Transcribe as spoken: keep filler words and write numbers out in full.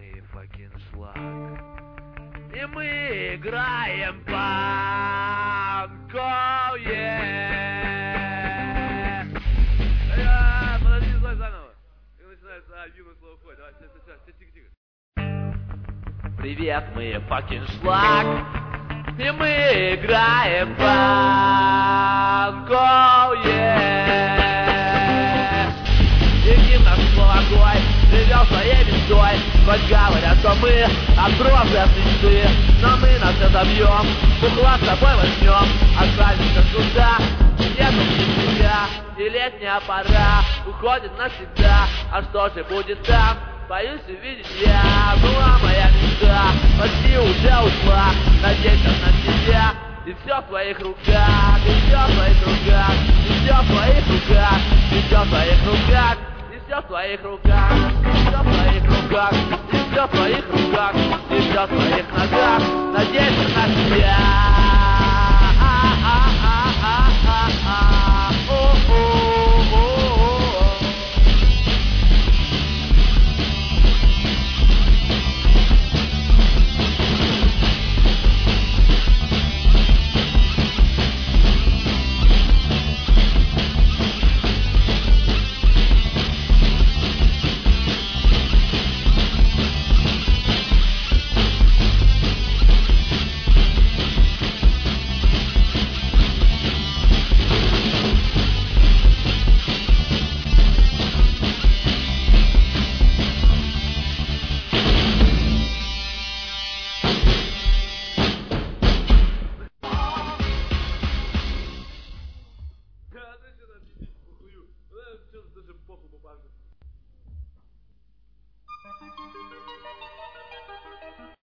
мы fucking шлак. И мы играем панков, yeah. А, подожди, стой заново. И начинается, а, юное слово ходит. Давай, сейчас, сейчас, сейчас, тихо, тихо. Привет, мы fucking шлак. И мы играем панков, yeah. И гимн наш молодой живет своей мечтой. Хоть говорят, что мы отбросы от мечты, но мы нас отобьем, бухла с тобой возьмем, отправимся туда, где тут себя. И летняя пора уходит навсегда. А что же будет там? Боюсь увидеть я. Была моя мечта, почти уже ушла. Надеюсь на тебя. И все в твоих руках, и все в твоих руках, и все в твоих руках, и все в твоих руках, и все в твоих руках, и все в твоих руках, и все в твоих руках, и все в твоих ногах. Надеюсь на тебя.